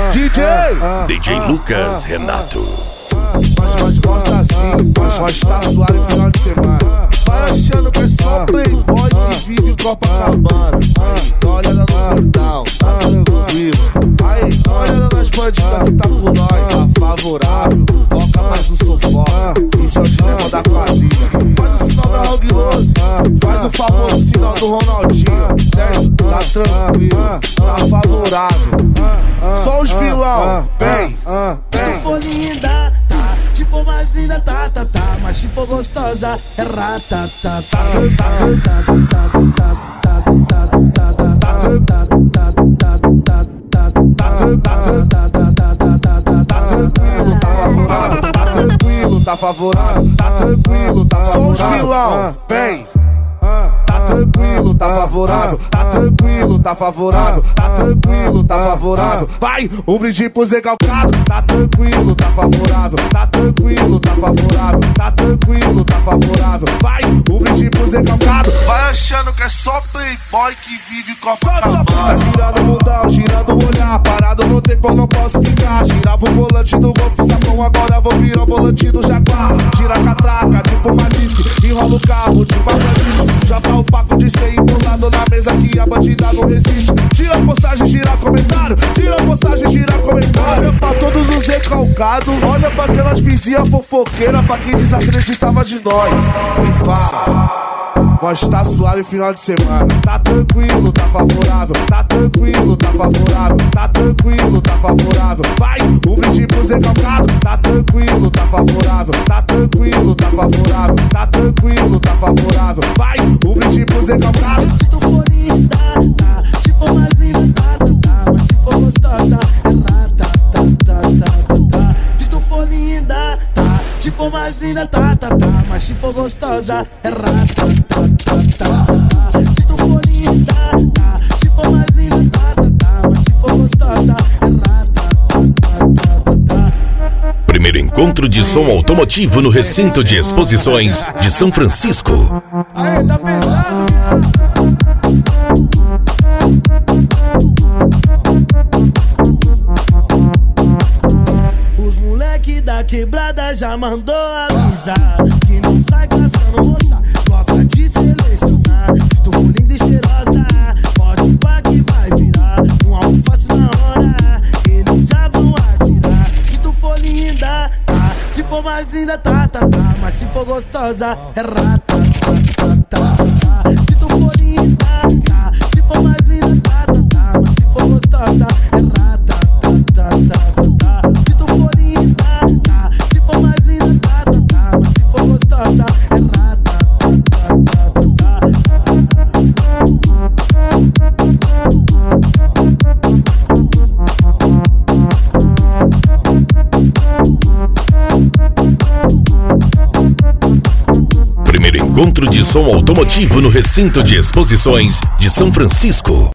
DJ Lucas Renato. Nós gosta assim, nós tá suave no final de semana. Vai achando que é só playboy que vive em Copacabana. Dá uma olhada no portal, tá tranquilo. Aí, dá uma olhada nas bandidas que tá com nós. Tá favorável, foca mais no sofá. Isso é o dilema da quadrilha. Faz o sinal da Rogue 12, faz o famoso sinal do Ronaldinho. Certo? Tá tranquilo, tá favorável. Só os vilão, vem. Se for linda, tá. Se for mais linda, tá. Mas se for gostosa, é rata, Tá favorável, tá tranquilo, tá favorável. Só os vilão, vem. Tá tranquilo, tá favorável, tá tranquilo, tá favorável, tá tranquilo, tá favorável. Vai, um brinde pro Zé Calcado, tá tranquilo, tá favorável, tá tranquilo, tá favorável, tá tranquilo, tá favorável. Vai, um brinde pro Zé Calcado. Vai achando que é só playboy que vive Copacabana. Tá girando o mundão, girando o olhar, parado no tempo eu não posso ficar. Girava o volante do Golf Sapão, agora vou virar o volante do Jaguar. Gira a catraca, tipo uma disque, enrola o carro de uma bandite. Já tá o paco de 100 empolado na mesa que a bandida não resiste. Tira a postagem, gira comentário. Tira a postagem, gira comentário. Olha pra todos os recalcados, olha pra aquelas vizinhas fofoqueiras, pra quem desacreditava de nós. Me fala, nós tá suave final de semana. Tá tranquilo, tá favorável. Tá tranquilo, tá favorável. Tá tranquilo, tá favorável. Vai, um brinde pro Zé Calcado. Tá tranquilo, tá favorável. Tá tranquilo, tá favorável. Tá tranquilo, tá favorável. Vai, um brinde pro Zé Calcado. Se tu for linda, tá. Se for mais linda, tá. Mas se for gostosa, é rata, tá. Se tu for linda, tá. Se for mais linda, tá. Mas se for gostosa, é rata, tá. Se tu for linda, tá. Se for mais linda, tá. Mas se for gostosa, é rata, tá. Primeiro encontro de som automotivo no recinto de exposições de São Francisco. Aê, tá pesado. Os moleque da quebrada já mandou avisar que não sai caçando moça, gosta de selecionar. Se tu for linda e cheirosa, pode ir pra que vai virar um alface na hora, eles já vão atirar. Se tu for linda, tá. Se for mais linda, tá. Mas se for gostosa, é rata, tá. Se tu for linda, tá. Se for mais linda, tá. Mas se for gostosa, é rata, tá. Se tu for linda, tá. Se for mais linda, tá. Mas se for gostosa, é rata, tá. Primeiro encontro de som automotivo no recinto de exposições de São Francisco.